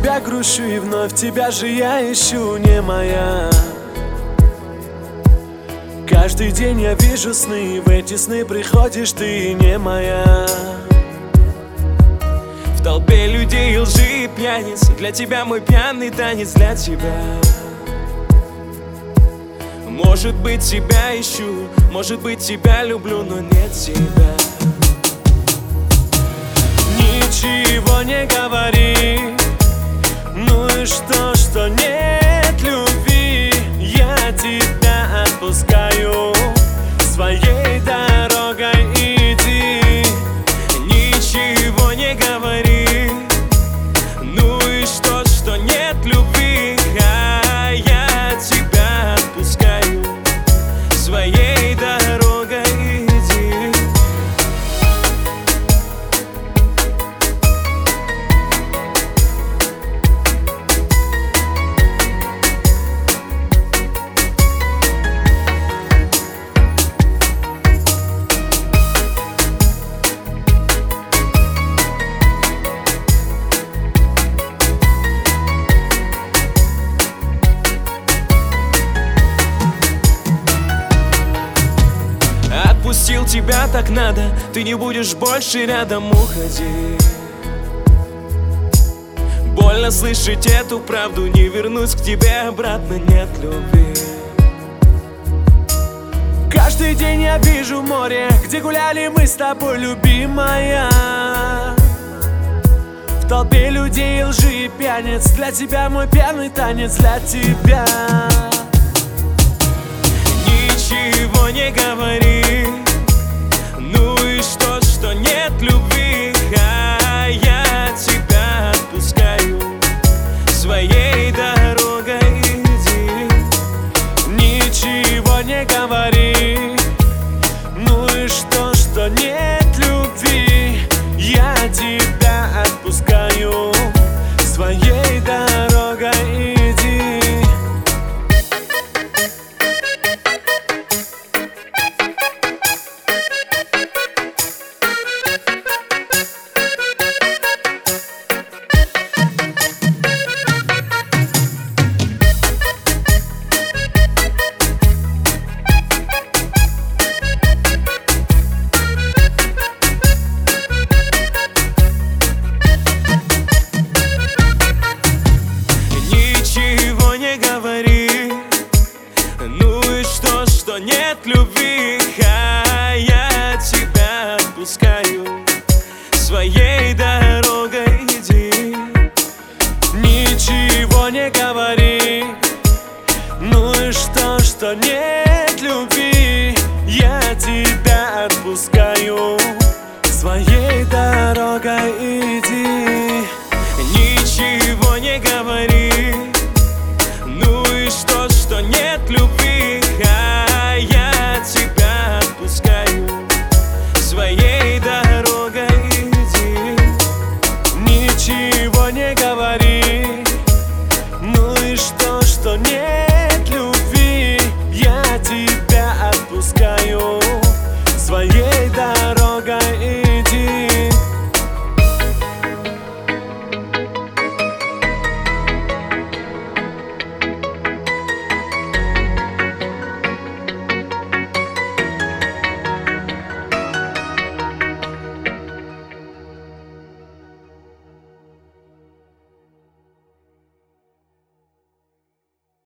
тебя грущу, и вновь тебя же я ищу, не моя. Каждый день я вижу сны, в эти сны приходишь ты, не моя. В толпе людей лжи и пьяниц, для тебя мой пьяный танец, для тебя. Может быть, тебя ищу, может быть, тебя люблю, но нет тебя. Ничего не говори, ну и что нет любви. Я тебя отпускаю, своей дорогой иди. Ничего не говори, ну и что нет любви. А я тебя отпускаю, своей дорогой иди. Отпустил тебя так надо, ты не будешь больше рядом, уходи. Больно слышать эту правду, не вернусь к тебе обратно, нет любви. Каждый день я вижу море, где гуляли мы с тобой, любимая. В толпе людей лжи и пьяниц, для тебя мой пьяный танец, для тебя. Ничего не говори, ну и что нет любви. А я тебя отпускаю, своей дорогой иди. Ничего не говори, ну и что нет любви. Я тебя отпускаю, своей дорогой иди. Что нет любви, а я тебя отпускаю, своей дорогой иди. Ничего не говори, ну и что нет любви. Я тебя отпускаю, своей дорогой иди. Ничего